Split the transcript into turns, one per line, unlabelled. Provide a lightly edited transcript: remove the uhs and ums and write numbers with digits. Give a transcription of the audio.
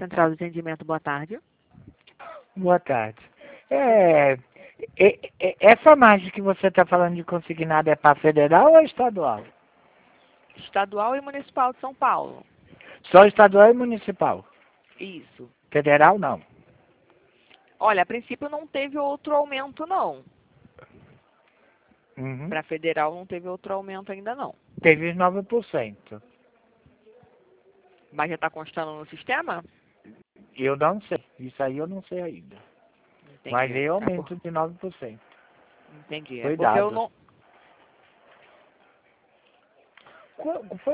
Central de Atendimento, boa tarde.
Boa tarde. Essa margem que você está falando de consignado é para federal ou estadual?
Estadual e Municipal de São Paulo.
Só estadual e municipal?
Isso.
Federal não?
Olha, a princípio não teve outro aumento, não.
Uhum.
Para federal não teve outro aumento ainda, não.
Teve 9%.
Mas já está constando no sistema?
Eu não sei. Isso aí eu não sei ainda.
Entendi.
Mas veio aumento de 9%.
Entendi. É porque
Cuidado.
eu não...
Foi